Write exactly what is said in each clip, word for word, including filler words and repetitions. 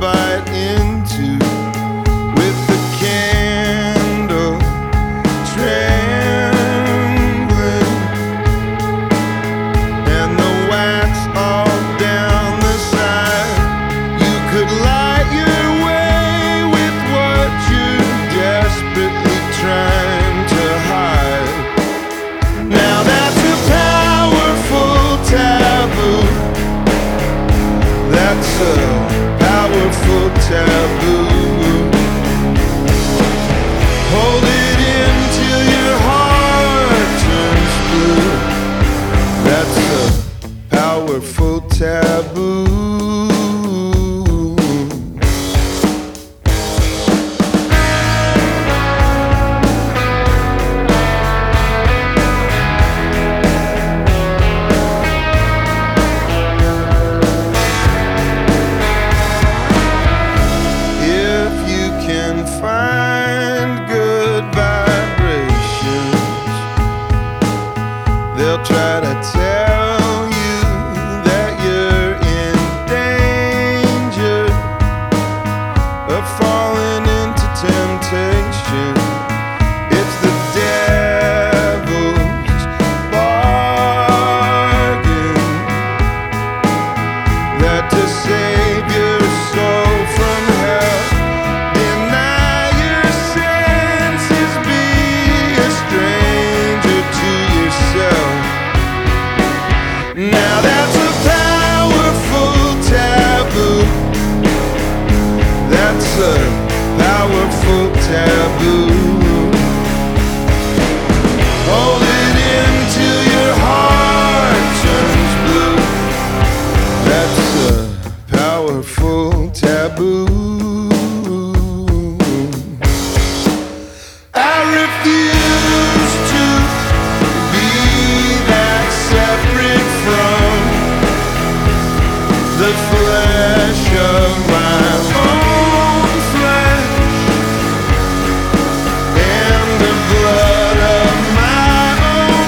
bite into with the candle trembling and the wax all down the side. You could light your way with what you're desperately trying to hide. Now that's a powerful taboo. That's a powerful taboo. Hold it in till your heart turns blue. That's a powerful taboo. Find good vibrations. They'll try to tell you that you're in danger of falling into temptation. It's the devil's bargain that to save your soul from hell, now that's a powerful taboo. That's a powerful taboo. Hold it in till your heart turns blue. That's a powerful taboo. I refuse to be that separate from the flesh of my own flesh and the blood of my own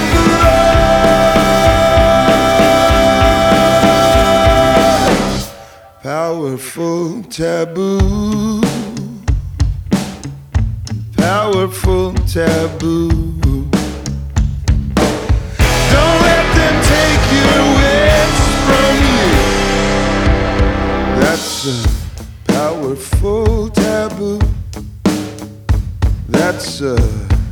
blood. Powerful taboo. Powerful taboo. Don't let them take your wits from you. That's a powerful taboo. That's a